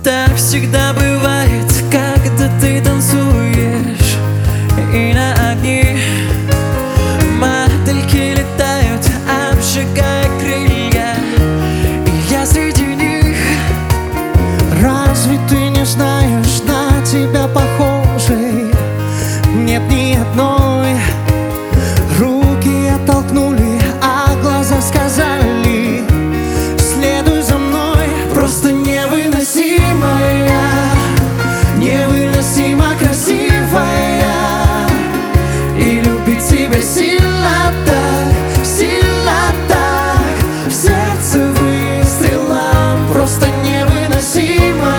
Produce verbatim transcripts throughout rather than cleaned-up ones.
Так всегда бывает, когда ты танцуешь, и на огне модельки летают, обжигая крылья, и я среди них. Разве ты не знаешь, на тебя похожей нет ни одной? Руки оттолкнули, а глаза сказали: следуй за мной. Просто невыносимая, невыносимо красивая, и любить тебя сильно так, сильно так, в сердце выстрелом. Просто невыносимая,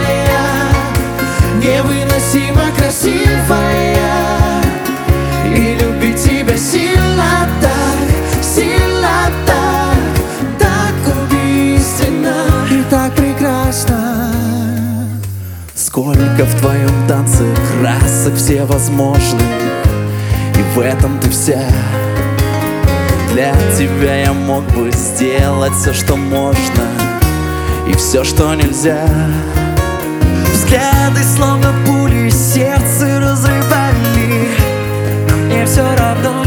невыносимо красивая, и любить тебя сильно так, сильно так, так убийственно и так прекрасно. Сколько в твоем танце красок всевозможных, и в этом ты вся. Для тебя я мог бы сделать все, что можно, и все, что нельзя. Взгляды словно пули сердце разрывали, но мне все равно.